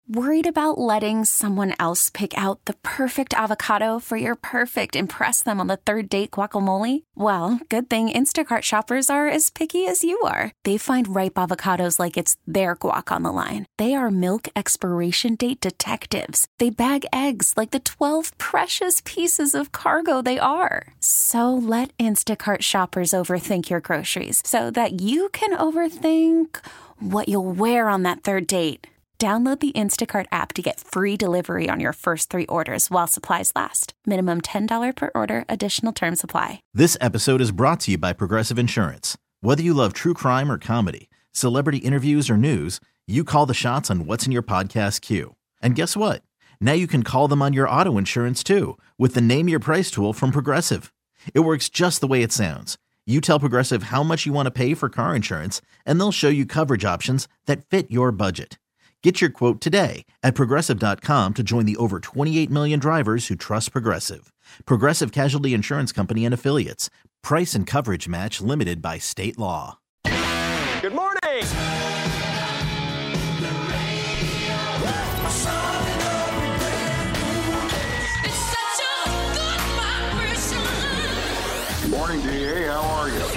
Worried about letting someone else pick out the perfect avocado for your perfect impress them on the third date guacamole? Well, good thing Instacart shoppers are as picky as you are. They find ripe avocados like it's their guac on the line. They are milk expiration date detectives. They bag eggs like the 12 precious pieces of cargo they are. So let Instacart shoppers overthink your groceries so that you can overthink what you'll wear on that third date. Download the Instacart app to get free delivery on your first 3 orders while supplies last. Minimum $10 per order. Additional terms apply. This episode is brought to you by Progressive Insurance. Whether you love true crime or comedy, celebrity interviews or news, you call the shots on what's in your podcast queue. And guess what? Now you can call them on your auto insurance too with the Name Your Price tool from Progressive. It works just the way it sounds. You tell Progressive how much you want to pay for car insurance, and they'll show you coverage options that fit your budget. Get your quote today at Progressive.com to join the over 28 million drivers who trust Progressive. Progressive Casualty Insurance Company and Affiliates. Price and coverage match limited by state law. Good morning! Morning, DA. How are you?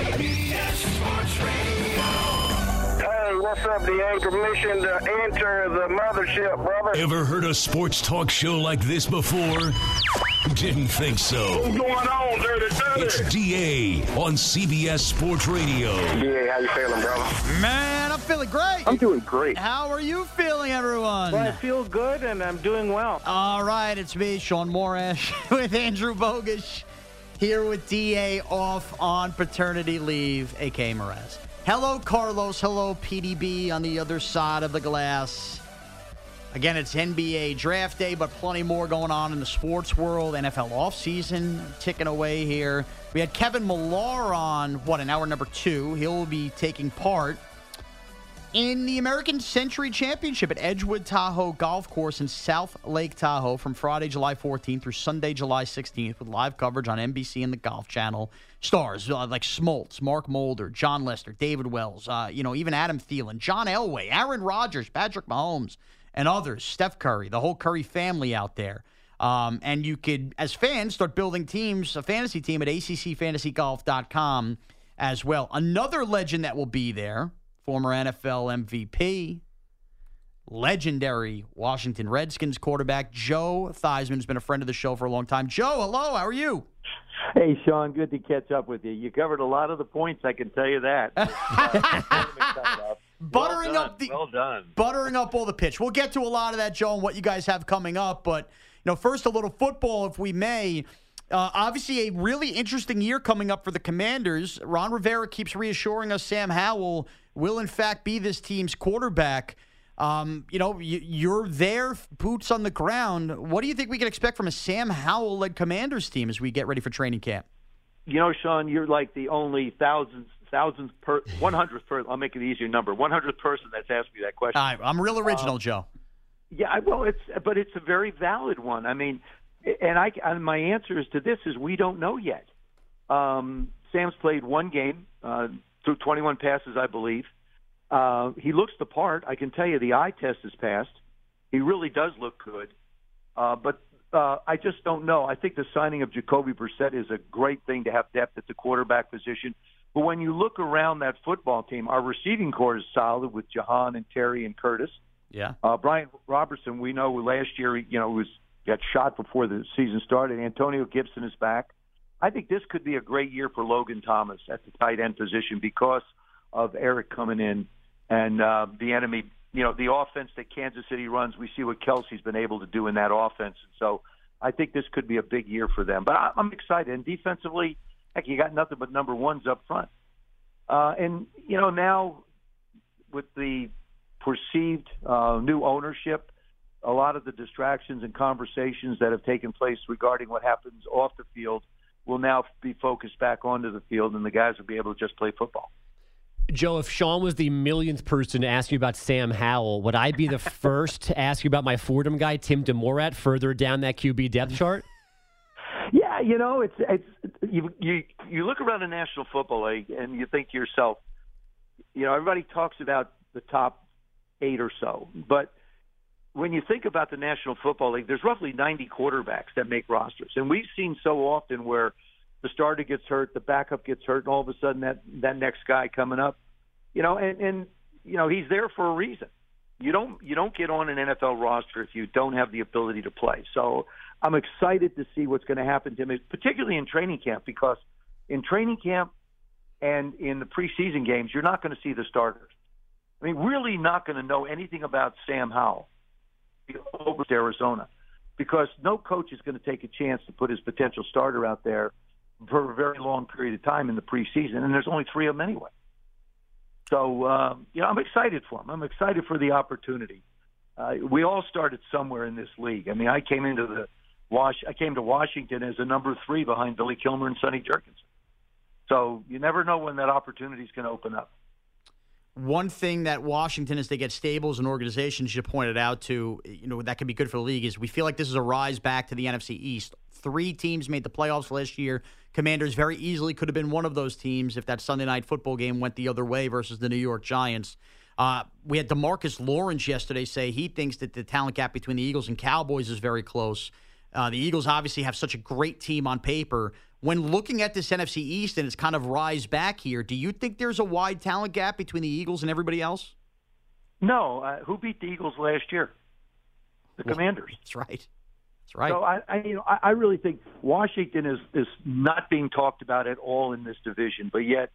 What's up, DA? Permission to enter the mothership, brother. Ever heard a sports talk show like this before? Didn't think so. What's going on, Dirty? It's DA on CBS Sports Radio. DA, how you feeling, brother? Man, I'm feeling great. I'm doing great. How are you feeling, everyone? Well, I feel good, and I'm doing well. All right, it's me, Sean Morash, with Andrew Bogish, here with DA off on paternity leave, a.k.a. Mraz. Hello, Carlos. Hello, PDB on the other side of the glass. Again, it's NBA draft day, but plenty more going on in the sports world. NFL offseason ticking away here. We had Kevin Millar on, in hour number 2. He'll be taking part in the American Century Championship at Edgewood Tahoe Golf Course in South Lake Tahoe from Friday, July 14th through Sunday, July 16th with live coverage on NBC and the Golf Channel. Stars like Smoltz, Mark Mulder, John Lester, David Wells, even Adam Thielen, John Elway, Aaron Rodgers, Patrick Mahomes, and others, Steph Curry, the whole Curry family out there. And you could, as fans, start building teams, a fantasy team at ACCFantasyGolf.com as well. Another legend that will be there, former NFL MVP, legendary Washington Redskins quarterback, Joe Theismann, has been a friend of the show for a long time. Joe, hello, how are you? Hey, Sean, good to catch up with you. You covered a lot of the points, I can tell you that. Buttering up all the pitch. We'll get to a lot of that, Joe, and what you guys have coming up. But, first a little football, if we may. Obviously, a really interesting year coming up for the Commanders. Ron Rivera keeps reassuring us Sam Howell will, in fact, be this team's quarterback. You're there, boots on the ground. What do you think we can expect from a Sam Howell-led Commanders team as we get ready for training camp? Sean, you're like the only 100th person, I'll make it easier number, 100th person that's asked me that question. I'm real original, Joe. Yeah, well, it's a very valid one. I mean, and my answer is to this is we don't know yet. Sam's played one game, through 21 passes, I believe. He looks the part. I can tell you the eye test is passed. He really does look good. But I just don't know. I think the signing of Jacoby Brissett is a great thing to have depth at the quarterback position. But when you look around that football team, our receiving corps is solid with Jahan and Terry and Curtis. Yeah. Brian Robertson, we know last year, got shot before the season started. Antonio Gibson is back. I think this could be a great year for Logan Thomas at the tight end position because of Eric coming in. And the enemy, the offense that Kansas City runs, we see what Kelsey's been able to do in that offense. And so I think this could be a big year for them. But I'm excited. And defensively, heck, you got nothing but number ones up front. Now with the perceived new ownership, a lot of the distractions and conversations that have taken place regarding what happens off the field will now be focused back onto the field, and the guys will be able to just play football. Joe, if Sean was the millionth person to ask you about Sam Howell, would I be the first to ask you about my Fordham guy, Tim DeMorat, further down that QB depth chart? Yeah, it's you look around the National Football League and you think to yourself, everybody talks about the top 8 or so, but when you think about the National Football League, there's roughly 90 quarterbacks that make rosters. And we've seen so often where the starter gets hurt, the backup gets hurt, and all of a sudden that next guy coming up, and he's there for a reason. You don't get on an NFL roster if you don't have the ability to play. So I'm excited to see what's going to happen to him, particularly in training camp, because in training camp and in the preseason games, you're not going to see the starters. I mean, really not going to know anything about Sam Howell over to Arizona, because no coach is going to take a chance to put his potential starter out there for a very long period of time in the preseason, and there's only 3 of them anyway. So, I'm excited for him. I'm excited for the opportunity. We all started somewhere in this league. I mean, I came to Washington as a number 3 behind Billy Kilmer and Sonny Jurgensen. So you never know when that opportunity is going to open up. One thing that Washington, as they get stable as an organization, should point it out to, that could be good for the league, is we feel like this is a rise back to the NFC East. 3 teams made the playoffs last year. Commanders very easily could have been one of those teams if that Sunday night football game went the other way versus the New York Giants. We had DeMarcus Lawrence yesterday say he thinks that the talent gap between the Eagles and Cowboys is very close. The Eagles obviously have such a great team on paper. When looking at this NFC East and it's kind of rise back here, do you think there's a wide talent gap between the Eagles and everybody else? No. Who beat the Eagles last year? The Commanders. That's right. That's right. So I really think Washington is not being talked about at all in this division, but yet,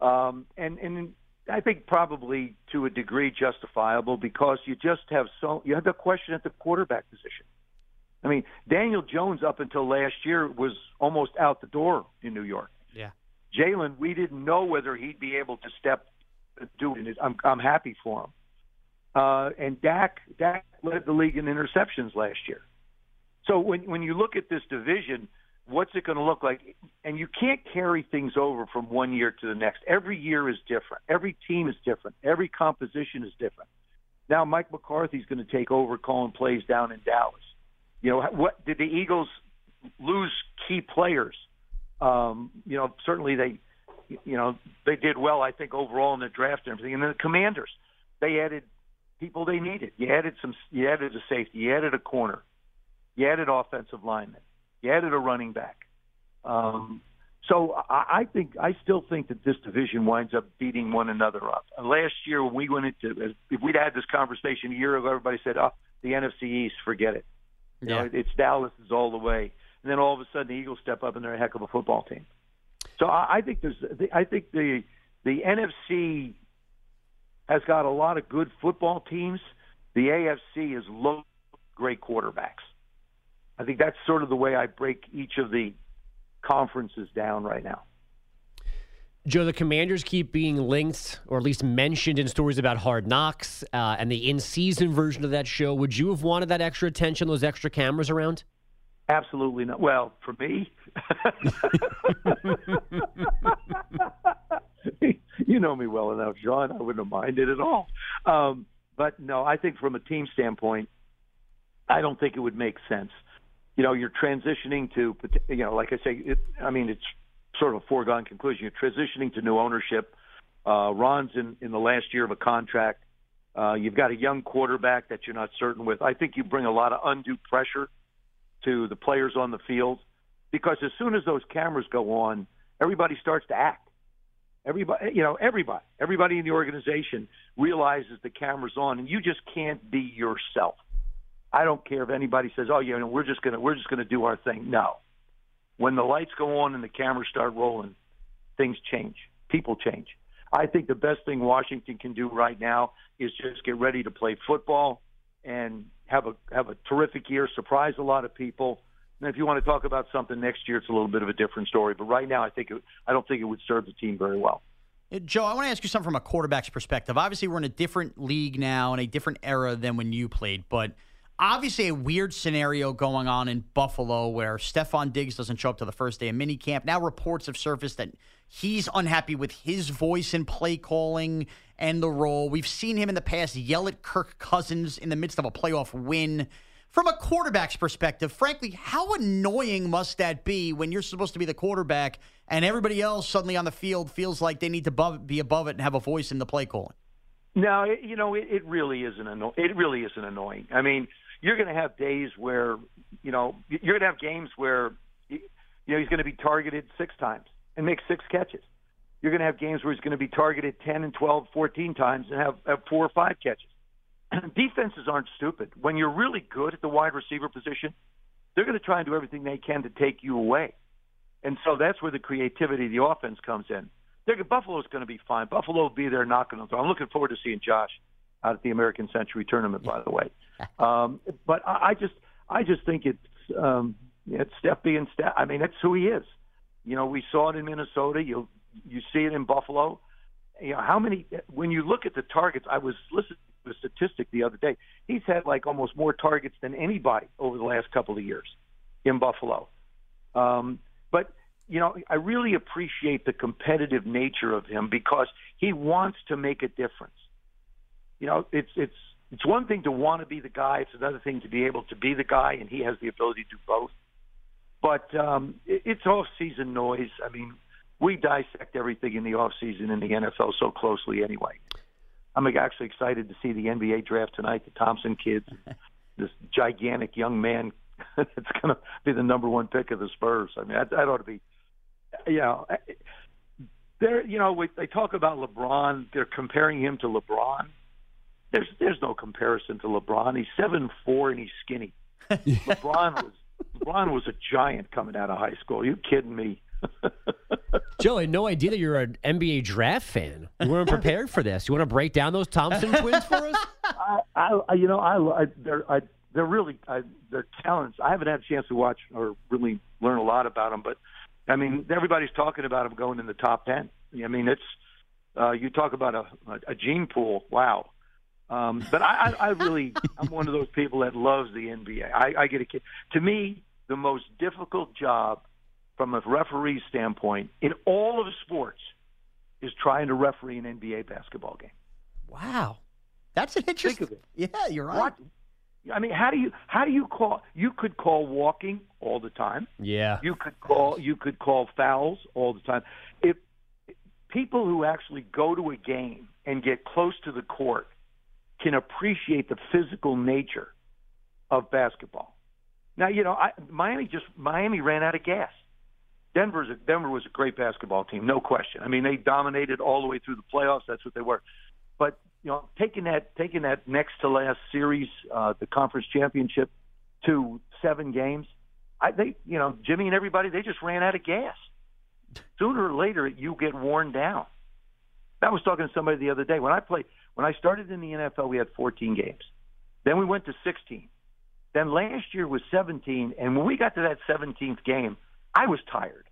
and I think probably to a degree justifiable, because you have the question at the quarterback position. I mean, Daniel Jones up until last year was almost out the door in New York. Yeah. Jalen, we didn't know whether he'd be able to do it. I'm happy for him. And Dak led the league in interceptions last year. So when you look at this division, what's it going to look like? And you can't carry things over from one year to the next. Every year is different. Every team is different. Every composition is different. Now Mike McCarthy's going to take over calling plays down in Dallas. What did the Eagles lose? Key players. Certainly they did well, I think, overall in the draft and everything. And then the Commanders, they added people they needed. You added a safety. You added a corner. You added offensive linemen. You added a running back. So I still think that this division winds up beating one another up. Last year when we went into, if we'd had this conversation a year ago, everybody said, the NFC East, forget it. It's Dallas is all the way. And then all of a sudden the Eagles step up and they're a heck of a football team. So I think the NFC has got a lot of good football teams. The AFC is low, great quarterbacks. I think that's sort of the way I break each of the conferences down right now. Joe, the Commanders keep being linked, or at least mentioned in stories about Hard Knocks and the in-season version of that show. Would you have wanted that extra attention, those extra cameras around? Absolutely not. Well, for me, you know me well enough, John. I wouldn't have minded at all. But no, I think from a team standpoint, I don't think it would make sense. You're transitioning to, like I say, it's sort of a foregone conclusion. You're transitioning to new ownership. Ron's in the last year of a contract. You've got a young quarterback that you're not certain with. I think you bring a lot of undue pressure to the players on the field, because as soon as those cameras go on, everybody starts to act. Everybody in the organization realizes the camera's on, and you just can't be yourself. I don't care if anybody says, we're just gonna do our thing. No. When the lights go on and the cameras start rolling, things change. People change. I think the best thing Washington can do right now is just get ready to play football and have a terrific year, surprise a lot of people. And if you want to talk about something next year, it's a little bit of a different story. But right now, I don't think it would serve the team very well. Joe, I want to ask you something from a quarterback's perspective. Obviously, we're in a different league now, in a different era than when you played, but obviously a weird scenario going on in Buffalo where Stephon Diggs doesn't show up to the first day of minicamp. Now reports have surfaced that he's unhappy with his voice in play calling and the role. We've seen him in the past yell at Kirk Cousins in the midst of a playoff win. From a quarterback's perspective, frankly, how annoying must that be when you're supposed to be the quarterback and everybody else suddenly on the field feels like they need to be above it and have a voice in the play calling? No, it really isn't annoying. It really isn't annoying. I mean, you're going to have days where, you're going to have games where, he's going to be targeted 6 times and make 6 catches. You're going to have games where he's going to be targeted 10 and 12, 14 times and have 4 or 5 catches. Defenses aren't stupid. When you're really good at the wide receiver position, they're going to try and do everything they can to take you away. And so that's where the creativity of the offense comes in. Buffalo's going to be fine. Buffalo will be there knocking them through. I'm looking forward to seeing Josh out at the American Century Tournament, by the way. But I just think it's Steph being Steph. I mean, that's who he is. We saw it in Minnesota. You see it in Buffalo. How many? When you look at the targets, I was listening to a statistic the other day. He's had like almost more targets than anybody over the last couple of years in Buffalo. But I really appreciate the competitive nature of him because he wants to make a difference. It's one thing to want to be the guy. It's another thing to be able to be the guy, and he has the ability to do both. But it's off-season noise. I mean, we dissect everything in the off-season in the NFL so closely anyway. I'm actually excited to see the NBA draft tonight, the Thompson kids, this gigantic young man that's going to be the number 1 pick of the Spurs. I mean, that ought to be, they talk about LeBron. They're comparing him to LeBron. There's no comparison to LeBron. He's 7'4" and he's skinny. LeBron was a giant coming out of high school. Are you kidding me? Joe, I had no idea that you're an NBA draft fan. You weren't prepared for this. You want to break down those Thompson twins for us? They're really they're talents. I haven't had a chance to watch or really learn a lot about them, but I mean, everybody's talking about them going in the top 10. I mean, it's you talk about a gene pool. Wow. But I'm one of those people that loves the NBA. I get a kid. To me, the most difficult job from a referee standpoint in all of sports is trying to referee an NBA basketball game. Wow. That's an interesting. Think of it. Yeah, you're right. What? I mean, how do you call? You could call walking all the time. Yeah. You could call fouls all the time. If people who actually go to a game and get close to the court can appreciate the physical nature of basketball. Now, Miami ran out of gas. Denver was a great basketball team, no question. I mean, they dominated all the way through the playoffs. That's what they were. But taking that next to last series, the conference championship, to 7 games, Jimmy and everybody, they just ran out of gas. Sooner or later, you get worn down. I was talking to somebody the other day. When I started in the NFL, we had 14 games. Then we went to 16. Then last year was 17, and when we got to that 17th game, I was tired.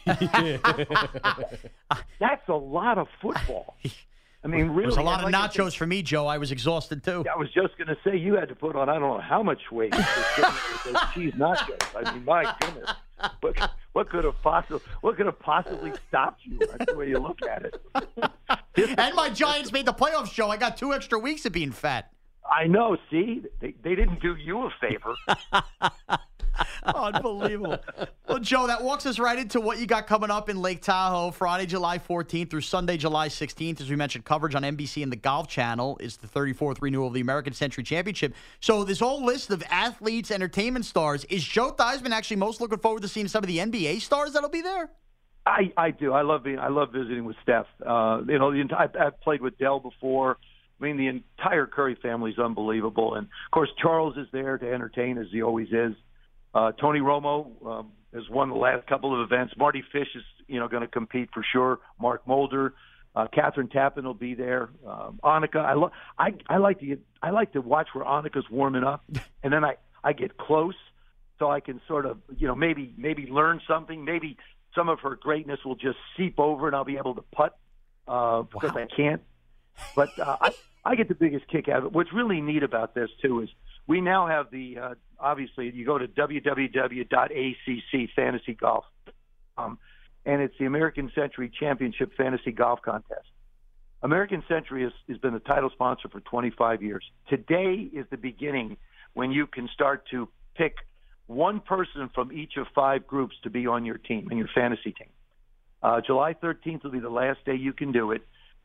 That's a lot of football. I mean, really. It was a lot of nachos for me, Joe. I was exhausted, too. I was just going to say, you had to put on, I don't know how much weight with those cheese nachos. I mean, my goodness. What could have possibly stopped you? That's the way you look at it. And my Giants made the playoffs, Joe. I got 2 extra weeks of being fat. I know. See, they didn't do you a favor. Unbelievable. Well, Joe, that walks us right into what you got coming up in Lake Tahoe, Friday, July 14th through Sunday, July 16th. As we mentioned, coverage on NBC and the Golf Channel is the 34th renewal of the American Century Championship. So this whole list of athletes, entertainment stars, is Joe Theismann actually most looking forward to seeing some of the NBA stars that'll be there? I do. I love visiting with Steph. I've played with Dell before. I mean, the entire Curry family is unbelievable. And, of course, Charles is there to entertain, as he always is. Tony Romo has won the last couple of events. Marty Fish is, going to compete for sure. Mark Mulder, Catherine Tappan will be there. Annika, I like to watch where Annika's warming up, and then I get close so I can sort of, maybe learn something. Maybe some of her greatness will just seep over, and I'll be able to putt because I can't. But I get the biggest kick out of it. What's really neat about this too is we now have the obviously you go to www.acc Fantasy Golf, and it's the American Century Championship Fantasy Golf Contest. American Century has been the title sponsor for 25 years. Today is the beginning when you can start to pick one person from each of 5 groups to be on your team, in your fantasy team. July 13th will be the last day you can do it.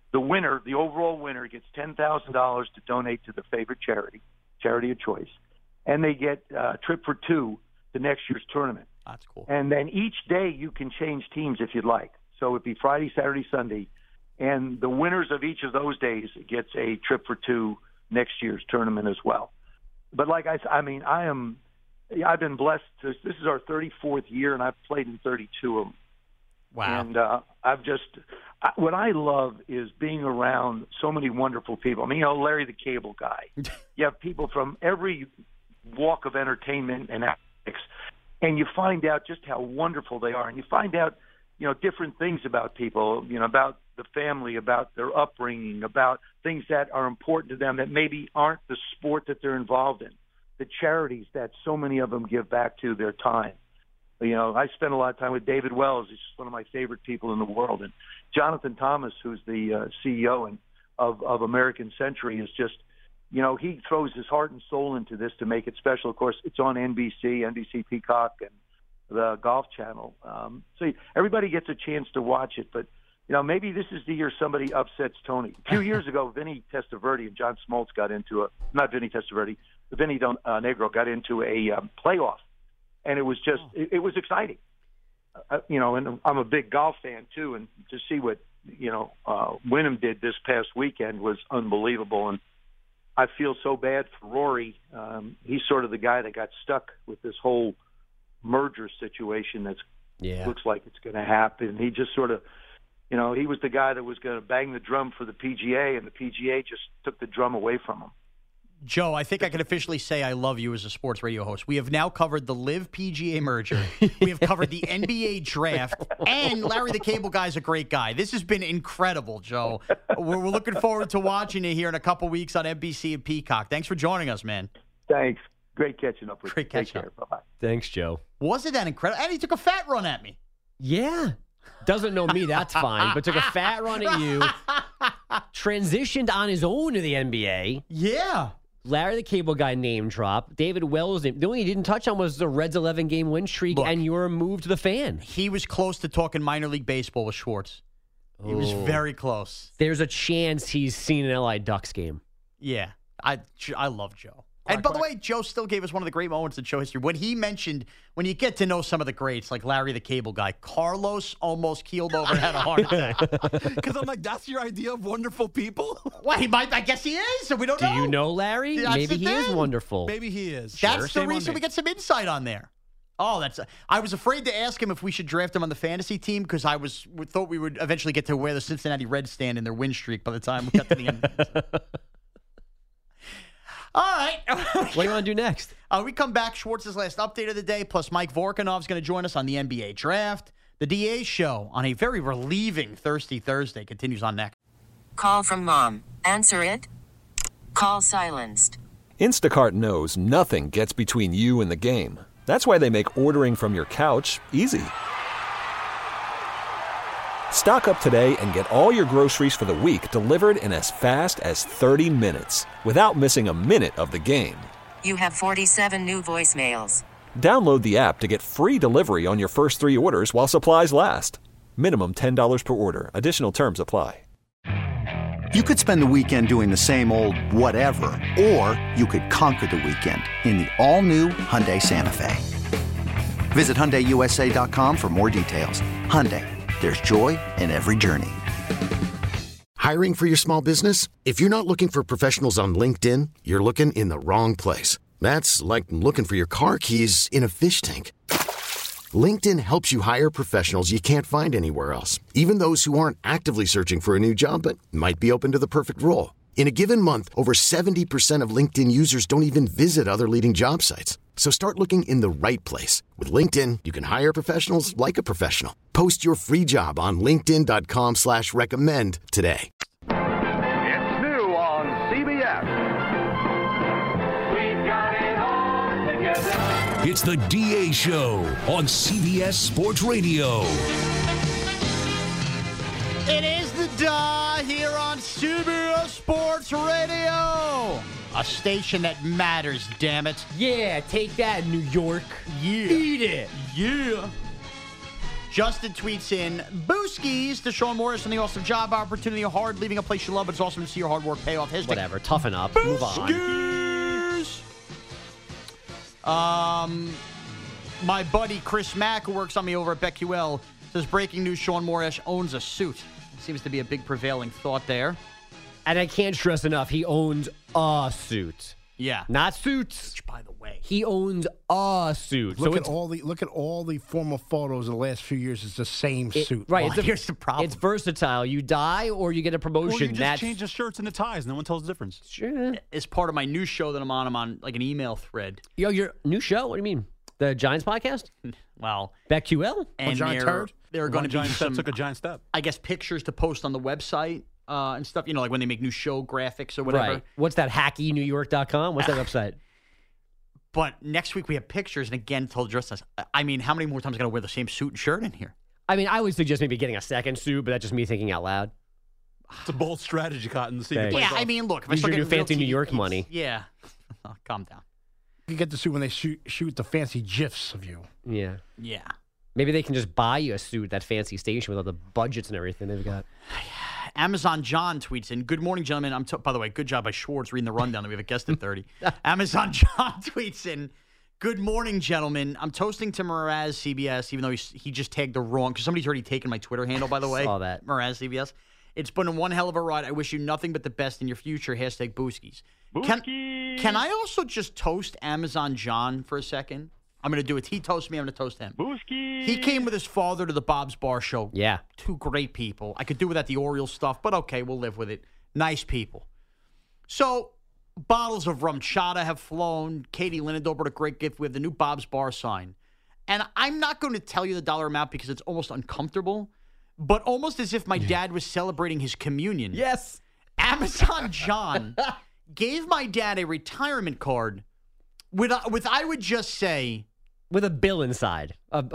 The winner, the overall winner, gets $10,000 to donate to the favorite charity of choice, and they get a trip for two to next year's tournament. That's cool. And then each day you can change teams if you'd like. So it'd be Friday, Saturday, Sunday, and the winners of each of those days gets a trip for two next year's tournament as well. But like I mean, I've been blessed. This is our 34th year, and I've played in 32 of them. Wow. And what I love is being around so many wonderful people. I mean, Larry the Cable Guy. You have people from every walk of entertainment and athletics, and you find out just how wonderful they are. And you find out, different things about people, about the family, about their upbringing, about things that are important to them that maybe aren't the sport that they're involved in, the charities that so many of them give back to their time. I spent a lot of time with David Wells. He's just one of my favorite people in the world. And Jonathan Thomas, who's the CEO of American Century, is just, he throws his heart and soul into this to make it special. Of course, it's on NBC Peacock, and the Golf Channel. So everybody gets a chance to watch it. But, maybe this is the year somebody upsets Tony. A few years ago, Vinny Testaverde and John Smoltz got into Vinny Negro got into a playoff. And it was just, it was exciting. And I'm a big golf fan, too. And to see what, Wyndham did this past weekend was unbelievable. And I feel so bad for Rory. He's sort of the guy that got stuck with this whole merger situation looks like it's going to happen. He just sort of, he was the guy that was going to bang the drum for the PGA, and the PGA just took the drum away from him. Joe, I think I can officially say I love you as a sports radio host. We have now covered the LIV PGA merger. We have covered the NBA draft, and Larry the Cable Guy's a great guy. This has been incredible, Joe. We're looking forward to watching you here in a couple weeks on NBC and Peacock. Thanks for joining us, man. Thanks. Great catching up with you. Great catching up. Bye-bye. Thanks, Joe. Wasn't that incredible? And he took a fat run at me. Yeah. Doesn't know me, that's fine, but took a fat run at you. Transitioned on his own to the NBA. Yeah. Larry the Cable Guy name drop. David Wells, the only thing he didn't touch on was the Reds' 11-game win streak and your move to the Fan. He was close to talking minor league baseball with Schwartz. He was very close. There's a chance he's seen an LA Ducks game. Yeah. I love Joe. And by the way, Joe still gave us one of the great moments in show history. When he mentioned, when you get to know some of the greats, like Larry the Cable Guy, Carlos almost keeled over and had a heart attack. Because I'm like, that's your idea of wonderful people? Well, he might. I guess he is, so we don't know. Do you know Larry? Maybe he is wonderful. Maybe he is. That's the reason we get some insight on there. Oh, I was afraid to ask him if we should draft him on the fantasy team because we thought we would eventually get to where the Cincinnati Reds stand in their win streak by the time we got to the end. All right. What do you want to do next? We come back. Schwartz's last update of the day, plus Mike Vorkunov's going to join us on the NBA draft. The DA show on a very relieving Thirsty Thursday continues on next. Call from mom. Answer it. Call silenced. Instacart knows nothing gets between you and the game. That's why they make ordering from your couch easy. Stock up today and get all your groceries for the week delivered in as fast as 30 minutes without missing a minute of the game. You have 47 new voicemails. Download the app to get free delivery on your first 3 orders while supplies last. Minimum $10 per order. Additional terms apply. You could spend the weekend doing the same old whatever, or you could conquer the weekend in the all-new Hyundai Santa Fe. Visit HyundaiUSA.com for more details. Hyundai. There's joy in every journey. Hiring for your small business? If you're not looking for professionals on LinkedIn, you're looking in the wrong place. That's like looking for your car keys in a fish tank. LinkedIn helps you hire professionals you can't find anywhere else, even those who aren't actively searching for a new job but might be open to the perfect role. In a given month, over 70% of LinkedIn users don't even visit other leading job sites. So start looking in the right place. With LinkedIn, you can hire professionals like a professional. Post your free job on linkedin.com/recommend today. It's new on CBS. We've got it all together. It's the DA Show on CBS Sports Radio. It is the DA here on CBS Sports Radio. A station that matters, damn it. Yeah, take that, New York. Yeah. Eat it. Yeah. Justin tweets in, Booskies to Sean Morris and the awesome job opportunity. Hard leaving a place you love, but it's awesome to see your hard work pay off. Hashtag Whatever. Toughen up. Move on. My buddy Chris Mack, who works on me over at BetQL, says, breaking news, Sean Morris owns a suit. Seems to be a big prevailing thought there. And I can't stress enough, he owns a suit. Yeah. Not suits. Which, by the way, he owns a suit. Look at all the former photos of the last few years. It's the same suit. Right. Well, here's the problem. It's versatile. You die or you get a promotion. Or you just change the shirts and the ties. No one tells the difference. Sure. As part of my new show that I'm on like an email thread. Yo, your new show? What do you mean? The Giants podcast? Well, BetQL? And they're going to be some took a giant step. I guess pictures to post on the website and stuff. You know, like when they make new show graphics or whatever. Right. What's that? HackyNewYork.com? What's that website? But next week we have pictures, and again, told us. I mean, how many more times am I going to wear the same suit and shirt in here? I mean, I would suggest maybe getting a second suit, but that's just me thinking out loud. It's a bold strategy, Cotton. Yeah, I mean, look, if use I start your new getting fancy real New York TV money. Yeah. Calm down. You get the suit when they shoot the fancy GIFs of you. Yeah. Yeah. Maybe they can just buy you a suit at that fancy station with all the budgets and everything they've got. Amazon John tweets in, good morning, gentlemen. By the way, good job by Schwartz reading the rundown that we have a guest at 30. Amazon John tweets in, good morning, gentlemen. I'm toasting to Mraz CBS, even though he just tagged the wrong, because somebody's already taken my Twitter handle, by the way. Saw that. Mraz CBS. It's been one hell of a ride. I wish you nothing but the best in your future. Hashtag Booskies. Can I also just toast Amazon John for a second? I'm going to do it. He toasts me. I'm going to toast him. Booskies. He came with his father to the Bob's Bar Show. Yeah. Two great people. I could do without the Orioles stuff, but okay, we'll live with it. Nice people. So, bottles of rum chata have flown. Katie Linendow brought a great gift. We have the new Bob's Bar sign. And I'm not going to tell you the dollar amount because it's almost uncomfortable, but almost as if my dad was celebrating his communion. Yes. Amazon John gave my dad a retirement card with I would just say, with a bill inside, an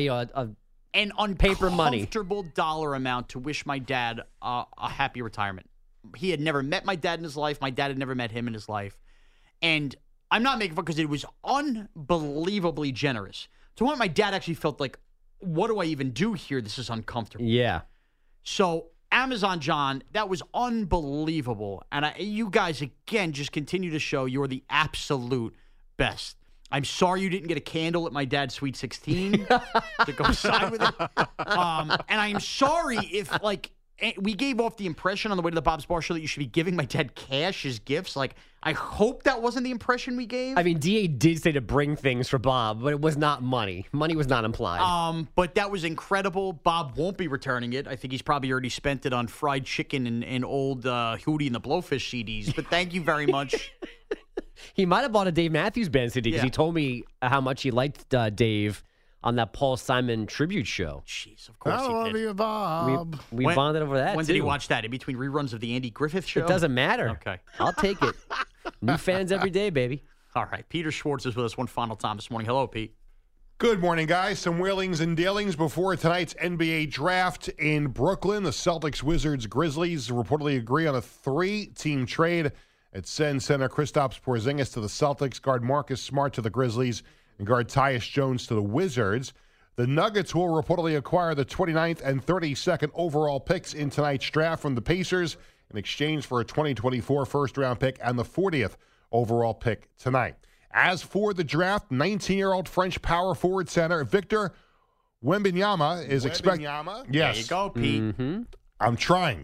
paper money, uncomfortable dollar amount to wish my dad a happy retirement. He had never met my dad in his life. My dad had never met him in his life. And I'm not making fun because it was unbelievably generous. To what my dad actually felt like, what do I even do here? This is uncomfortable. Yeah. So Amazon John, that was unbelievable. And you guys, again, just continue to show you're the absolute best. I'm sorry you didn't get a candle at my dad's Sweet 16 to go side with it. And I'm sorry if, we gave off the impression on the way to the Bob's Bar Show that you should be giving my dad cash as gifts. I hope that wasn't the impression we gave. I mean, DA did say to bring things for Bob, but it was not money. Money was not implied. But that was incredible. Bob won't be returning it. I think he's probably already spent it on fried chicken and old Hootie and the Blowfish CDs. But thank you very much. He might have bought a Dave Matthews Band CD because he told me how much he liked Dave on that Paul Simon tribute show. Jeez, of course I love you, Bob. We bonded over that, When too. did he watch that? In between reruns of the Andy Griffith Show? It doesn't matter. Okay. I'll take it. New fans every day, baby. All right. Peter Schwartz is with us one final time this morning. Hello, Pete. Good morning, guys. Some wheelings and dealings before tonight's NBA draft in Brooklyn. The Celtics, Wizards, Grizzlies reportedly agree on a 3-team trade. It sends center Kristaps Porzingis to the Celtics, guard Marcus Smart to the Grizzlies, and guard Tyus Jones to the Wizards. The Nuggets will reportedly acquire the 29th and 32nd overall picks in tonight's draft from the Pacers in exchange for a 2024 first-round pick and the 40th overall pick tonight. As for the draft, 19-year-old French power forward center Victor Wembanyama is expected. Yes. There you go, Pete. Mm-hmm. I'm trying.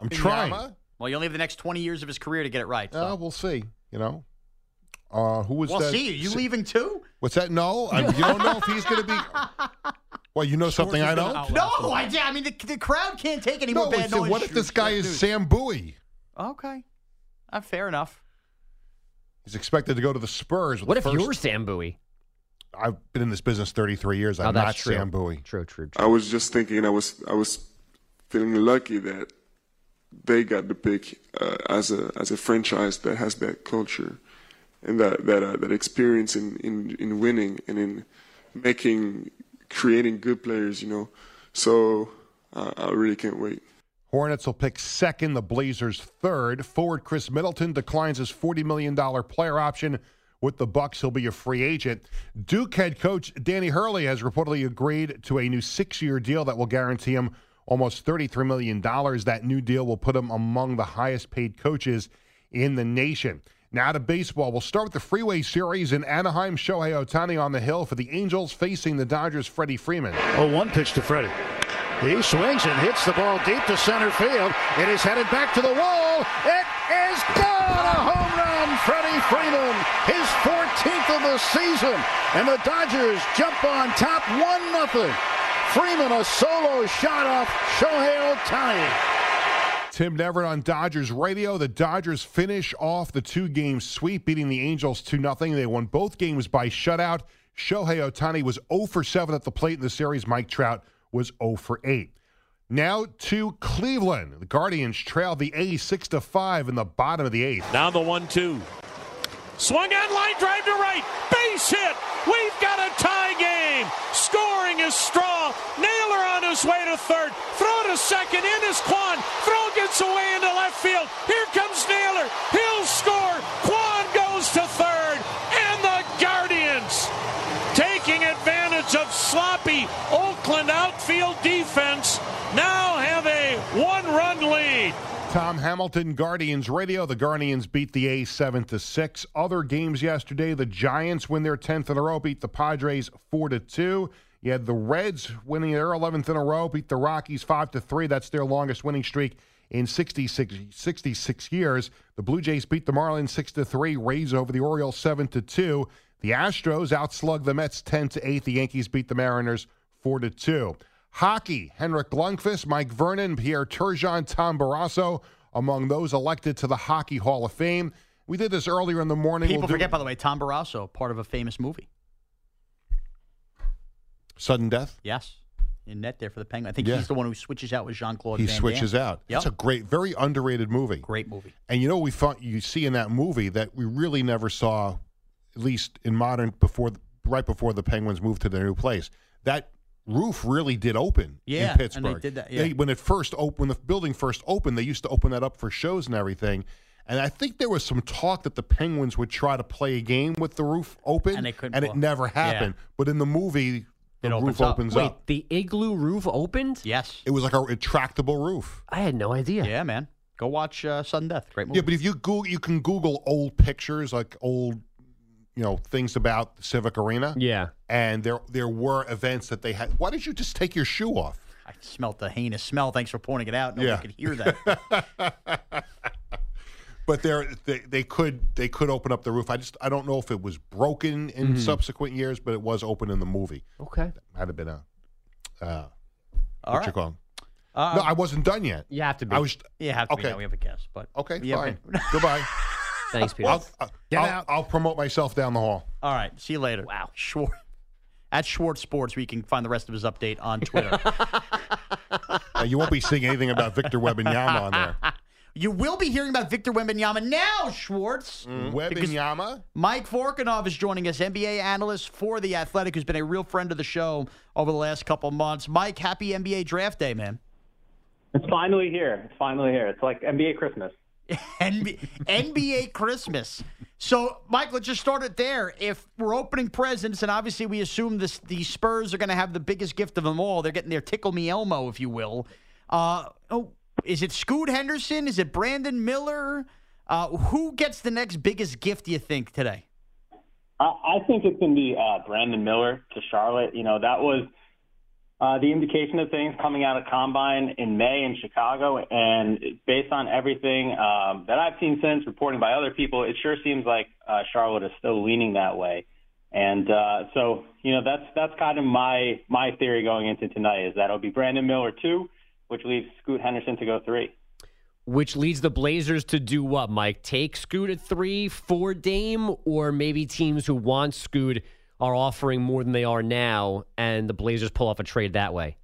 Well, you only have the next 20 years of his career to get it right. So. We'll see. Who was we'll that? see. Are you leaving too? What's that? No. You don't know if he's going to be. Well, you know something I don't? No, I mean, the crowd can't take any more bad noise. What if this guy is Sam Bowie? Okay. Fair enough. He's expected to go to the Spurs. What if you're Sam Bowie? I've been in this business 33 years. I'm not Sam Bowie. True. I was just thinking I was feeling lucky that they got the pick as a franchise that has that culture and that experience in winning and in creating good players, So I really can't wait. Hornets will pick second, the Blazers third. Forward Chris Middleton declines his $40 million player option with the Bucks. He'll be a free agent. Duke head coach Danny Hurley has reportedly agreed to a new 6-year deal that will guarantee him almost $33 million. That new deal will put him among the highest-paid coaches in the nation. Now to baseball. We'll start with the Freeway Series in Anaheim. Shohei Ohtani on the hill for the Angels facing the Dodgers' Freddie Freeman. 0-1 pitch to Freddie. He swings and hits the ball deep to center field. It is headed back to the wall. It is gone! A home run, Freddie Freeman. His 14th of the season. And the Dodgers jump on top 1-0. Freeman a solo shot off Shohei Ohtani. Tim Neverett on Dodgers radio. The Dodgers finish off the 2-game sweep, beating the Angels 2-0. They won both games by shutout. Shohei Ohtani was 0 for 7 at the plate in the series. Mike Trout was 0 for 8. Now to Cleveland. The Guardians trailed the A's 6-5 in the bottom of the 8th. Now the 1-2. Swung on, line drive to right. Base hit. We've got a tie game. Scoring is Straw. Naylor on his way to third. Throw to second. In is Kwan. Throw gets away into left field. Here comes Naylor. He'll score. Kwan goes to third. And the Guardians, taking advantage of sloppy Oakland outfield defense, now have a 1-run lead. Tom Hamilton, Guardians radio. The Guardians beat the A's 7-6. Other games yesterday, the Giants win their 10th in a row, beat the Padres 4-2. You had the Reds winning their 11th in a row, beat the Rockies 5-3. That's their longest winning streak in 66 years. The Blue Jays beat the Marlins 6-3. Rays over the Orioles 7-2. The Astros outslugged the Mets 10-8. The Yankees beat the Mariners 4-2. Hockey, Henrik Lundqvist, Mike Vernon, Pierre Turgeon, Tom Barrasso, among those elected to the Hockey Hall of Fame. We did this earlier in the morning. People forget, by the way, Tom Barrasso, part of a famous movie. Sudden Death? Yes. In net there for the Penguin. I think he's the one who switches out with Jean-Claude Van Damme. He switches out. Yep. It's a great, very underrated movie. Great movie. And you see in that movie that we really never saw, at least in modern, right before the Penguins moved to their new place. That roof really did open in Pittsburgh. And they did that. Yeah. When the building first opened, they used to open that up for shows and everything. And I think there was some talk that the Penguins would try to play a game with the roof open, and it never happened. Yeah. But in the movie, the roof opens up. Wait, the igloo roof opened? Yes. It was like a retractable roof. I had no idea. Yeah, man. Go watch Sudden Death. Great movie. Yeah, but if you can Google old pictures, like old things about Civic Arena. Yeah. And there were events that they had. Why did you just take your shoe off? I smelled the heinous smell. Thanks for pointing it out. Nobody could hear that. But they could open up the roof. I don't know if it was broken in subsequent years, but it was open in the movie. Okay. That might have been All what right. you call no, I wasn't done yet. You have to be. You have to be. Okay. Now we have a guess. But okay, yeah, fine. Goodbye. Thanks, Peter. I'll promote myself down the hall. All right. See you later. Wow. At Schwartz Sports, where you can find the rest of his update on Twitter. You won't be seeing anything about Victor Wembanyama on there. You will be hearing about Victor Wembanyama now, Schwartz. Wembanyama? Mike Vorkunov is joining us, NBA analyst for The Athletic, who's been a real friend of the show over the last couple months. Mike, happy NBA Draft Day, man. It's finally here. It's like NBA Christmas. NBA Christmas. So, Mike, let's just start it there. If we're opening presents, and obviously we assume the Spurs are going to have the biggest gift of them all, they're getting their Tickle Me Elmo, if you will. Is it Scoot Henderson? Is it Brandon Miller? Who gets the next biggest gift, do you think, today? I think it's going to be Brandon Miller to Charlotte. That was the indication of things coming out of Combine in May in Chicago. And based on everything that I've seen since, reporting by other people, it sure seems like Charlotte is still leaning that way. And so, that's kind of my theory going into tonight, is that it'll be Brandon Miller 2, which leaves Scoot Henderson to go 3. Which leads the Blazers to do what, Mike? Take Scoot at 3 for Dame, or maybe teams who want Scoot are offering more than they are now, and the Blazers pull off a trade that way?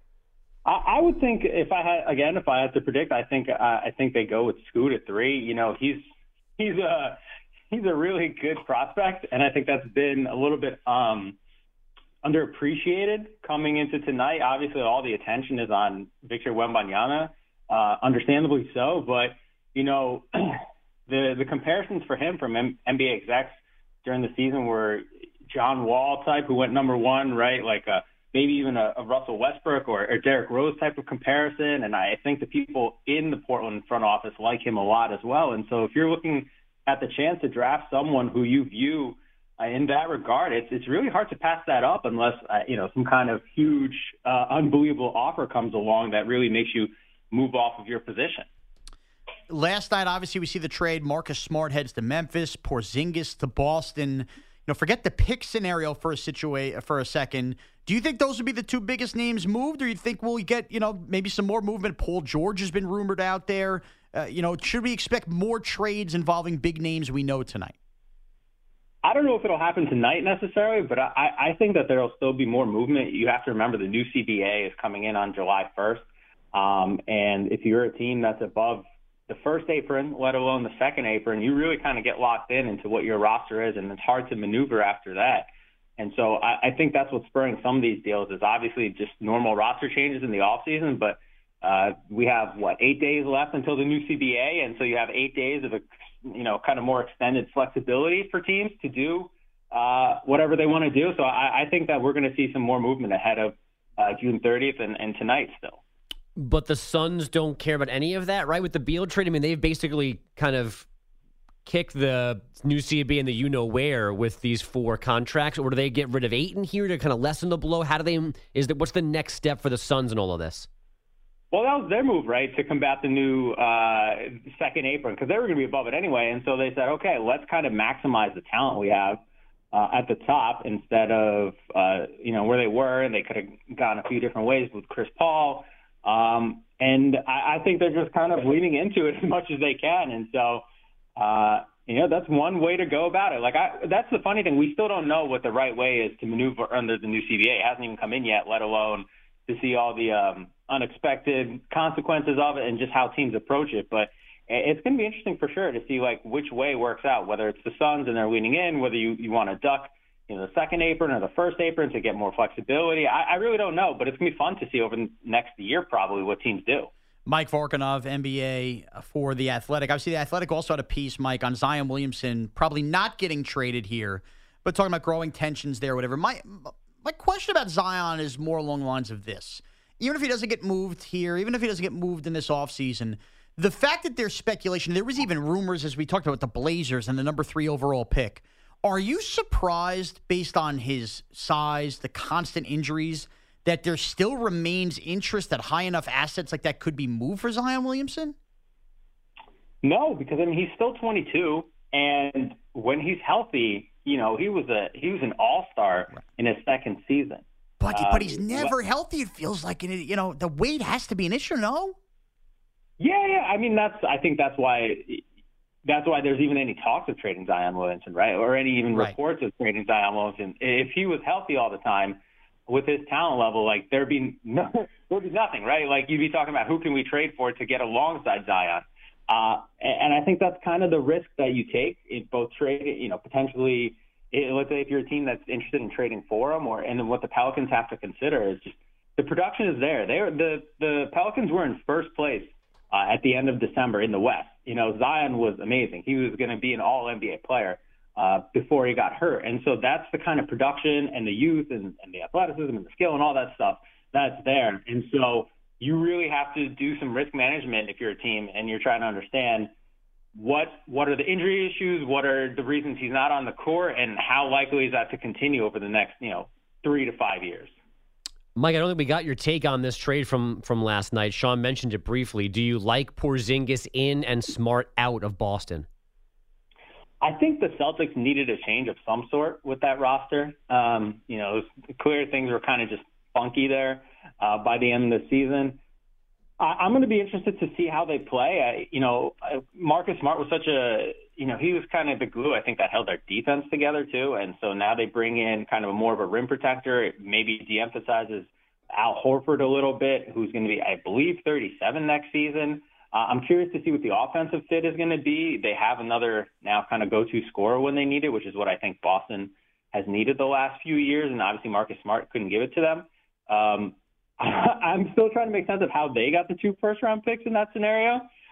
I would think if I had to predict, I think they go with Scoot at 3. He's a really good prospect, and I think that's been a little bit underappreciated coming into tonight. Obviously, all the attention is on Victor Wembanyama, understandably so. But the comparisons for him from NBA execs during the season were John Wall type, who went number one, right? Like maybe even a Russell Westbrook or Derrick Rose type of comparison. And I think the people in the Portland front office like him a lot as well. And so if you're looking at the chance to draft someone who you view in that regard, it's really hard to pass that up unless, some kind of huge, unbelievable offer comes along that really makes you move off of your position. Last night, obviously, we see the trade. Marcus Smart heads to Memphis, Porzingis to Boston. Forget the pick scenario for a second. Do you think those would be the two biggest names moved, or you think we'll get, maybe some more movement? Paul George has been rumored out there. Should we expect more trades involving big names we know tonight? I don't know if it'll happen tonight necessarily, but I think that there will still be more movement. You have to remember the new CBA is coming in on July 1st. And if you're a team that's above the first apron, let alone the second apron, you really kind of get locked into what your roster is, and it's hard to maneuver after that. And so I think that's what's spurring some of these deals is obviously just normal roster changes in the offseason, but we have, 8 days left until the new CBA, and so you have 8 days of kind of more extended flexibility for teams to do whatever they want to do. So I think that we're going to see some more movement ahead of June 30th and tonight still. But the Suns don't care about any of that, right? With the Beal trade, I mean, they've basically kind of kicked the new CBA and the you-know-where with these 4 contracts, or do they get rid of Ayton here to kind of lessen the blow? What's the next step for the Suns in all of this? Well, that was their move, right, to combat the new second apron, because they were going to be above it anyway. And so they said, okay, let's kind of maximize the talent we have at the top instead of, where they were, and they could have gone a few different ways with Chris Paul. And I think they're just kind of leaning into it as much as they can. And so, that's one way to go about it. That's the funny thing. We still don't know what the right way is to maneuver under the new CBA. It hasn't even come in yet, let alone to see all the unexpected consequences of it and just how teams approach it. But it's going to be interesting for sure to see which way works out, whether it's the Suns and they're leaning in, whether you want to duck the second apron or the first apron to get more flexibility. I really don't know, but it's going to be fun to see over the next year probably what teams do. Mike Vorkunov, NBA for The Athletic. Obviously, The Athletic also had a piece, Mike, on Zion Williamson probably not getting traded here, but talking about growing tensions there, whatever. My question about Zion is more along the lines of this. Even if he doesn't get moved here, even if he doesn't get moved in this offseason, the fact that there's speculation, there was even rumors, as we talked about, the Blazers and the number 3 overall pick. Are you surprised, based on his size, the constant injuries, that there still remains interest that high enough assets like that could be moved for Zion Williamson? No, because he's still 22, and when he's healthy, he was an all-star in his second season. But he's never healthy. It feels like the weight has to be an issue. No. Yeah. I think that's why there's even any talks of trading Zion Williamson, right? Or any even reports of trading Zion Williamson. If he was healthy all the time with his talent level, there'd be nothing, right? You'd be talking about who can we trade for to get alongside Zion. And I think that's kind of the risk that you take in both trade, potentially. Let's say if you're a team that's interested in trading for him, and then what the Pelicans have to consider is just the production is there. The Pelicans were in first place at the end of December in the West. Zion was amazing. He was going to be an all-NBA player before he got hurt. And so that's the kind of production and the youth and the athleticism and the skill and all that stuff that's there. And so you really have to do some risk management if you're a team and you're trying to understand what are the injury issues, what are the reasons he's not on the court, and how likely is that to continue over the next 3 to 5 years. Mike, I don't think we got your take on this trade from last night. Sean mentioned it briefly. Do you like Porzingis in and Smart out of Boston? I think the Celtics needed a change of some sort with that roster. It was clear things were kind of just funky there by the end of the season. I'm going to be interested to see how they play. Marcus Smart was he was kind of the glue, I think, that held their defense together too. And so now they bring in kind of more of a rim protector. It maybe de-emphasizes Al Horford a little bit, who's going to be, I believe, 37 next season. I'm curious to see what the offensive fit is going to be. They have another now kind of go-to scorer when they need it, which is what I think Boston has needed the last few years. And obviously Marcus Smart couldn't give it to them. I'm still trying to make sense of how they got the 2 first-round picks in that scenario.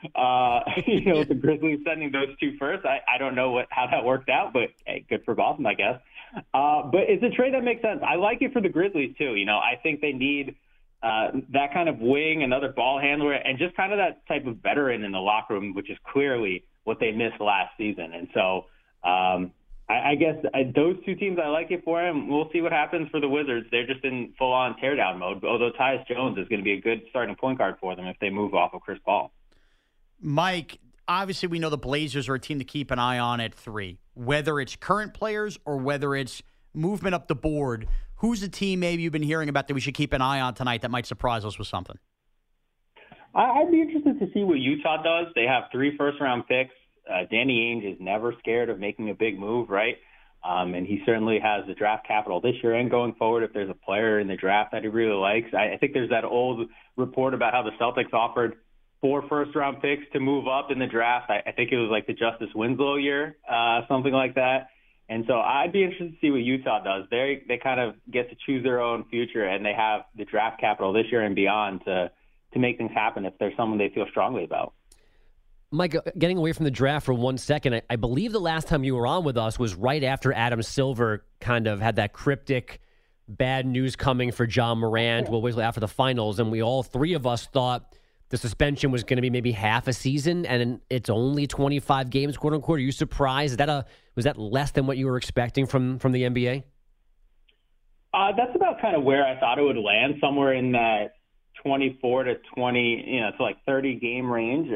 With the Grizzlies sending those two first, I don't know how that worked out, but hey, good for Boston, I guess. But it's a trade that makes sense. I like it for the Grizzlies too. I think they need that kind of wing, another ball handler, and just kind of that type of veteran in the locker room, which is clearly what they missed last season. And so I guess those two teams, I like it for them. We'll see what happens for the Wizards. They're just in full-on teardown mode, although Tyus Jones is going to be a good starting point guard for them if they move off of Chris Paul. Mike, obviously we know the Blazers are a team to keep an eye on at 3, whether it's current players or whether it's movement up the board. Who's a team maybe you've been hearing about that we should keep an eye on tonight that might surprise us with something? I'd be interested to see what Utah does. They have 3 first-round picks. Danny Ainge is never scared of making a big move, right? And he certainly has the draft capital this year and going forward if there's a player in the draft that he really likes. I think there's that old report about how the Celtics offered 4 first-round picks to move up in the draft. I think it was like the Justice Winslow year, something like that. And so I'd be interested to see what Utah does. They kind of get to choose their own future, and they have the draft capital this year and beyond to make things happen if there's someone they feel strongly about. Mike, getting away from the draft for 1 second, I believe the last time you were on with us was right after Adam Silver kind of had that cryptic bad news coming for John Morant, after the finals, and we all 3 of us thought the suspension was going to be maybe half a season, and it's only 25 games, quote unquote. Are you surprised? Was that less than what you were expecting from the NBA? That's about kind of where I thought it would land, somewhere in that 24 to 20, to like 30 game range.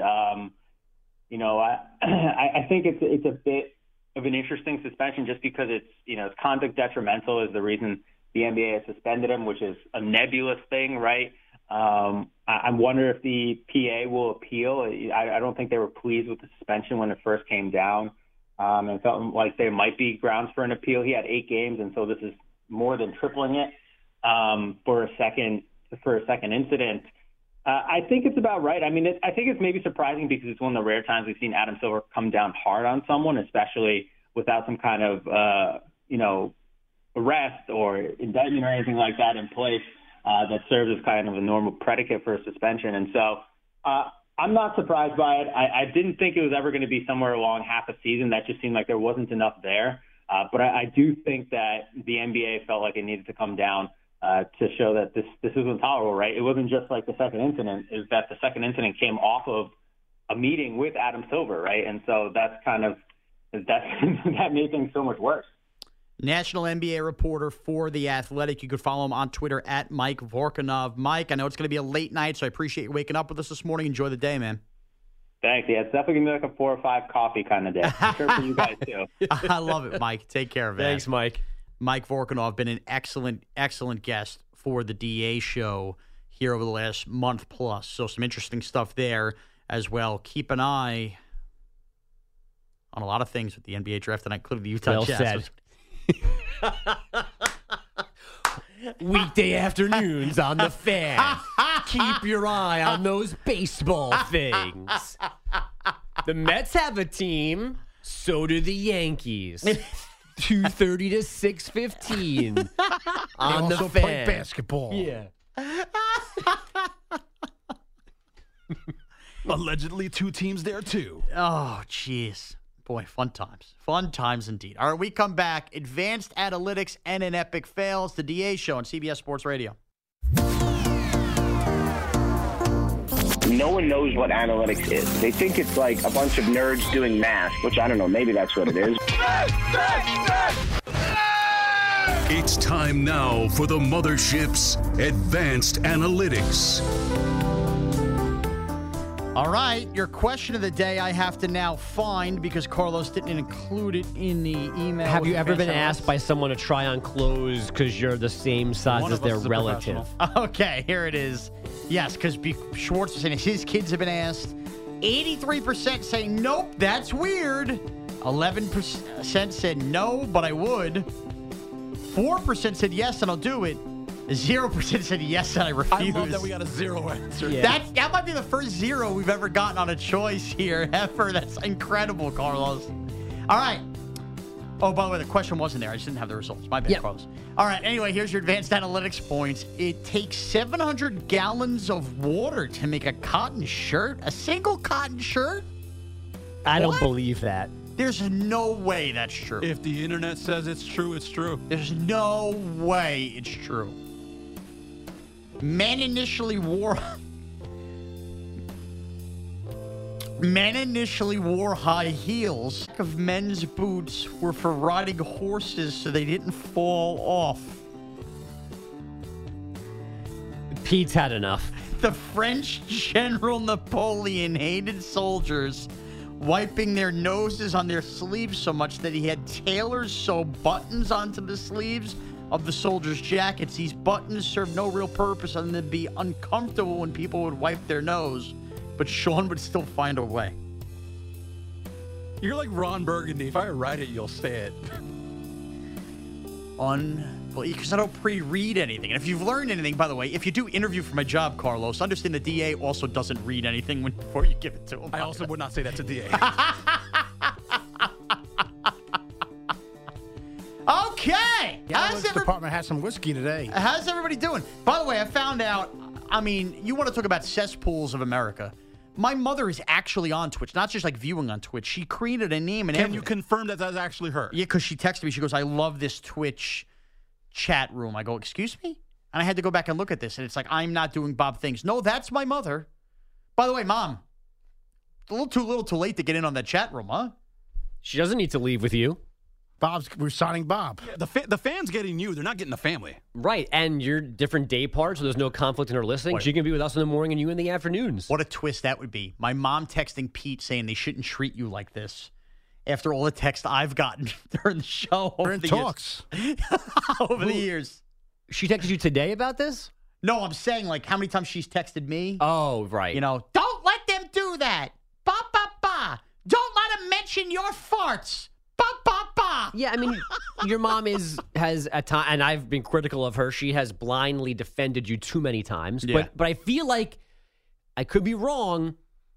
I think it's a bit of an interesting suspension just because it's conduct detrimental is the reason the NBA has suspended him, which is a nebulous thing, right? I wonder if the PA will appeal. I don't think they were pleased with the suspension when it first came down, and felt like there might be grounds for an appeal. He had 8 games, and so this is more than tripling it for a second incident. I think it's about right. I mean, I think it's maybe surprising because it's one of the rare times we've seen Adam Silver come down hard on someone, especially without some kind of arrest or indictment or anything like that in place. That serves as kind of a normal predicate for a suspension. And so I'm not surprised by it. I didn't think it was ever going to be somewhere along half a season. That just seemed like there wasn't enough there. But I do think that the NBA felt like it needed to come down to show that this is intolerable, right? It wasn't just like the second incident. It was that the second incident came off of a meeting with Adam Silver, right? And so that made things so much worse. National NBA reporter for The Athletic. You could follow him on Twitter at Mike Vorkunov. Mike, I know it's going to be a late night, so I appreciate you waking up with us this morning. Enjoy the day, man. Thanks. Yeah, it's definitely going to be like a 4 or 5 coffee kind of day. I'm sure for you guys, too. I love it, Mike. Take care, man. Thanks, Mike. Mike Vorkunov, been an excellent, excellent guest for the DA show here over the last month plus. So some interesting stuff there as well. Keep an eye on a lot of things with the NBA draft tonight, including the Utah Jazz. Weekday afternoons on the Fan. Keep your eye on those baseball things. The Mets have a team. So do the Yankees. 2:30 to 6:15 on the Fan. Fan. Play basketball. Yeah. Allegedly 2 teams there, too. Oh, jeez. Boy, fun times. Fun times indeed. All right, we come back. Advanced analytics and an epic fail. It's the DA show on CBS Sports Radio. No one knows what analytics is. They think it's like a bunch of nerds doing math, which I don't know. Maybe that's what it is. It's time now for the Mothership's Advanced Analytics. All right, your question of the day I have to now find because Carlos didn't include it in the email. Have you ever been asked by someone to try on clothes because you're the same size as their relative? Okay, here it is. Yes, because Schwartz was saying his kids have been asked. 83% say, nope, that's weird. 11% said no, but I would. 4% said yes, and I'll do it. 0% said yes, and I refuse. I love that we got a 0 answer. Yeah. That might be the first 0 we've ever gotten on a choice here ever. That's incredible, Carlos. All right. Oh, by the way, the question wasn't there. I just didn't have the results. My bad, Carlos. All right, anyway, here's your advanced analytics points. It takes 700 gallons of water to make a cotton shirt. A single cotton shirt? I don't believe that. There's no way that's true. If the internet says it's true, it's true. There's no way it's true. Men initially wore high heels. Of men's boots were for riding horses so they didn't fall off. Pete's had enough. The French General Napoleon hated soldiers wiping their noses on their sleeves so much that he had tailors sew buttons onto the sleeves of the soldiers' jackets. These buttons served no real purpose other than to be uncomfortable when people would wipe their nose. But Sean would still find a way. You're like Ron Burgundy. If I write it, you'll say it. Because I don't pre-read anything. And if you've learned anything, by the way, if you do interview for my job, Carlos, understand the DA also doesn't read anything before you give it to him. I also would not say that to DA. Okay. The analytics department has some whiskey today. How's everybody doing? By the way, I found out, you want to talk about cesspools of America. My mother is actually on Twitch, not just like viewing on Twitch. She created a name and Can everything. you confirm that that's actually her? Yeah, because she texted me. She goes, I love this Twitch chat room. I go, excuse me? And I had to go back and look at this, and it's like, I'm not doing Bob things. No, that's my mother. By the way, Mom, a little too late to get in on that chat room, huh? She doesn't need to leave with you. We're signing Bob. Yeah, the fans getting you. They're not getting the family. Right, and you're different day parts, so there's no conflict in her listening. She can be with us in the morning and you in the afternoons. What a twist that would be. My mom texting Pete saying they shouldn't treat you like this after all the text I've gotten during the show. We're in talks. Over the years. She texted you today about this? No, I'm saying, like, how many times she's texted me. Oh, right. Don't let them do that. Ba, ba, ba. Don't let them mention your farts. Ba, ba, ba. Yeah, your mom has at times, and I've been critical of her. She has blindly defended you too many times. Yeah. But I feel like, I could be wrong,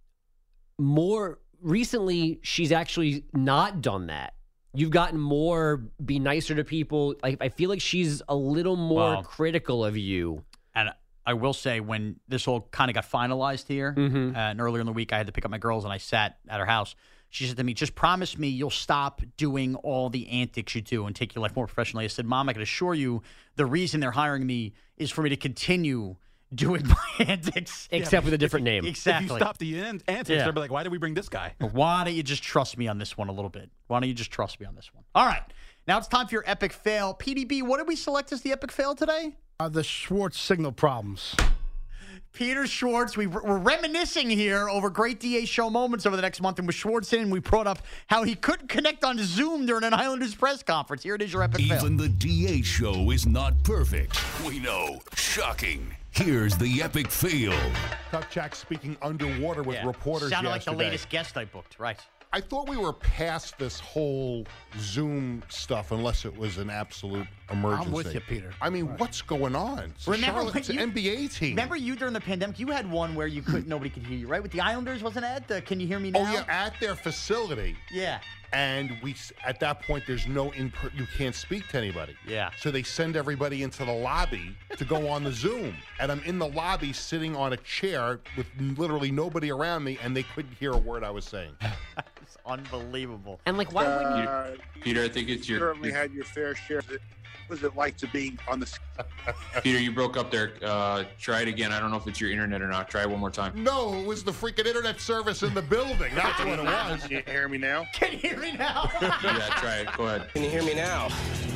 more recently she's actually not done that. You've gotten more be nicer to people. I feel like she's a little more critical of you. And I will say, when this all kind of got finalized here, and earlier in the week I had to pick up my girls and I sat at her house. She said to me, just promise me you'll stop doing all the antics you do and take your life more professionally. I said, Mom, I can assure you the reason they're hiring me is for me to continue doing my antics. Except with a different name. Exactly. If you stop the antics, they'll be like, why did we bring this guy? Why don't you just trust me on this one a little bit? Why don't you just trust me on this one? All right. Now it's time for your epic fail. PDB, what did we select as the epic fail today? The Schwartz signal problems. Peter Schwartz. We're reminiscing here over great DA show moments over the next month. And with Schwartz in, we brought up how he couldn't connect on Zoom during an Islanders press conference. Here it is, your epic fail. Even the DA show is not perfect. We know. Shocking. Here's the epic fail. Kupchak speaking underwater with reporters Sounded yesterday. like the latest guest I booked. Right. I thought we were past this whole Zoom stuff unless it was an absolute emergency. I'm with you, Peter. What's going on? It's Charlotte's an NBA team. Remember you during the pandemic? You had one where nobody could hear you, right? With the Islanders, wasn't it? Can you hear me now? Oh, yeah, at their facility. Yeah. And at that point, there's no you can't speak to anybody. Yeah. So they send everybody into the lobby to go on the Zoom. And I'm in the lobby sitting on a chair with literally nobody around me, and they couldn't hear a word I was saying. It's unbelievable. And why wouldn't you? Peter, I think it's your... certainly had your fair share. What was it like to be on the... Peter, you broke up there. Try it again. I don't know if it's your internet or not. Try it one more time. No, it was the freaking internet service in the building. That's what it was. Can you hear me now? Can you hear me now? Yeah, try it. Go ahead. Can you hear me now?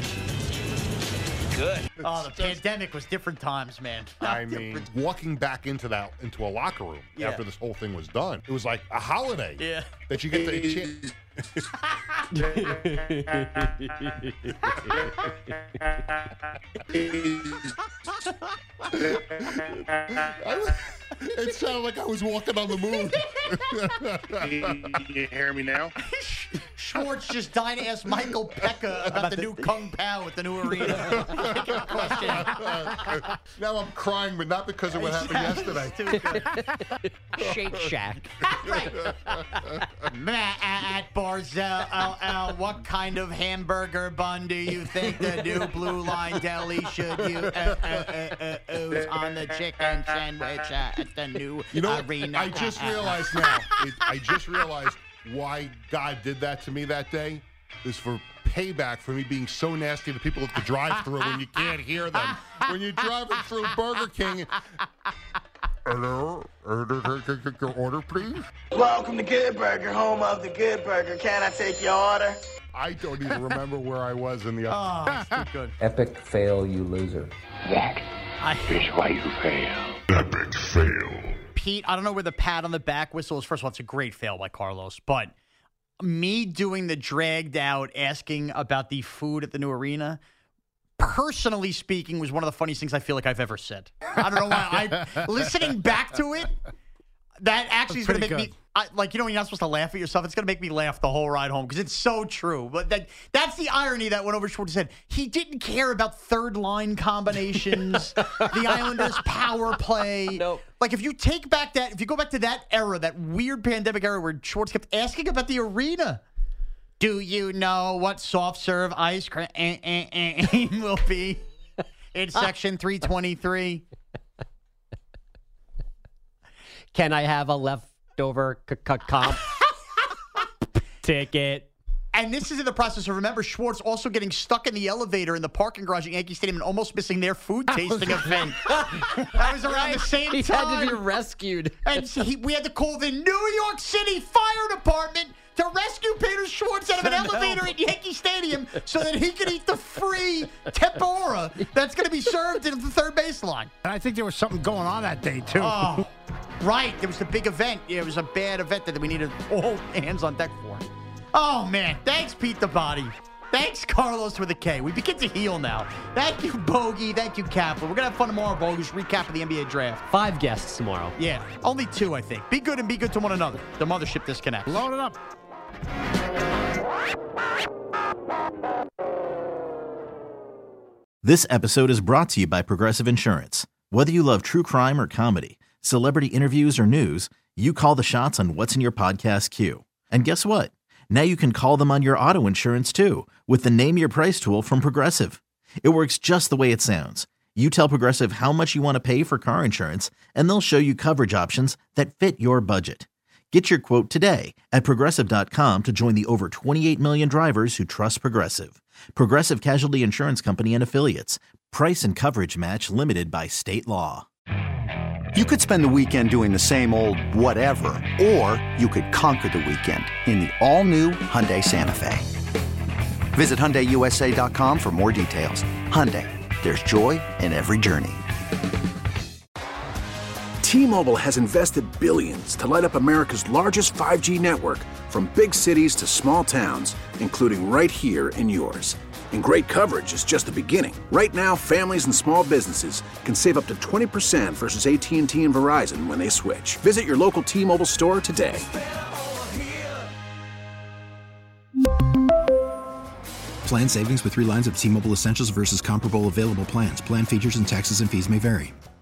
Good. Oh, the pandemic was different times, man. Walking back into a locker room after this whole thing was done, it was like a holiday. Yeah. That you get to... It sounded like I was walking on the moon. Can you hear me now? Schwartz just dying to ask Michael Pekka about the new Kung Pao at the new arena. Now I'm crying, but not because of what happened yesterday. Shake Shack. Matt Barzell, what kind of hamburger bun do you think the new Blue Line Deli should use on the chicken sandwich at the new arena? I just realized now. I just realized why God did that to me that day. Is for payback for me being so nasty to people at the drive-thru when you can't hear them. When you're driving through Burger King. Hello? Your order, please? Welcome to Good Burger, home of the Good Burger. Can I take your order? I don't even remember where I was in the it's too good. Epic fail, you loser. That is why you fail. Epic fail. Pete, I don't know where the pat on the back whistle is. First of all, it's a great fail by Carlos, but me doing the dragged out asking about the food at the new arena, personally speaking, was one of the funniest things I feel like I've ever said. I don't know why. Listening back to it, that actually is going to make me, you're not supposed to laugh at yourself. It's going to make me laugh the whole ride home because it's so true. But that's the irony that went over Schwartz said. He didn't care about third line combinations, the Islanders' power play. Nope. Like, if you go back to that era, that weird pandemic era where Schwartz kept asking about the arena. Do you know what soft serve ice cream will be in Section 323? Can I have a leftover comp ticket? And this is in the process of, remember, Schwartz also getting stuck in the elevator in the parking garage at Yankee Stadium and almost missing their food tasting event. That was around the same time. He had to be rescued. And we had to call the New York City Fire Department to rescue Peter Schwartz out of an elevator at Yankee Stadium so that he could eat the free tempura that's going to be served in the third baseline. And I think there was something going on that day, too. Oh, right. There was the big event. Yeah, it was a bad event that we needed all hands on deck for. Oh, man. Thanks, Pete the Body. Thanks, Carlos with a K. We begin to heal now. Thank you, Bogey. Thank you, Kapler. We're going to have fun tomorrow, Bogus. Recap of the NBA draft. 5 guests tomorrow. Yeah. Only 2, I think. Be good and be good to one another. The Mothership Disconnect. Load it up. This episode is brought to you by Progressive Insurance. Whether you love true crime or comedy, celebrity interviews or news, you call the shots on what's in your podcast queue. And guess what? Now you can call them on your auto insurance too with the Name Your Price tool from Progressive. It works just the way it sounds. You tell Progressive how much you want to pay for car insurance, and they'll show you coverage options that fit your budget. Get your quote today at Progressive.com to join the over 28 million drivers who trust Progressive. Progressive Casualty Insurance Company and Affiliates. Price and coverage match limited by state law. You could spend the weekend doing the same old whatever, or you could conquer the weekend in the all-new Hyundai Santa Fe. Visit HyundaiUSA.com for more details. Hyundai, there's joy in every journey. T-Mobile has invested billions to light up America's largest 5G network, from big cities to small towns, including right here in yours. And great coverage is just the beginning. Right now, families and small businesses can save up to 20% versus AT&T and Verizon when they switch. Visit your local T-Mobile store today. Plan savings with 3 lines of T-Mobile Essentials versus comparable available plans. Plan features and taxes and fees may vary.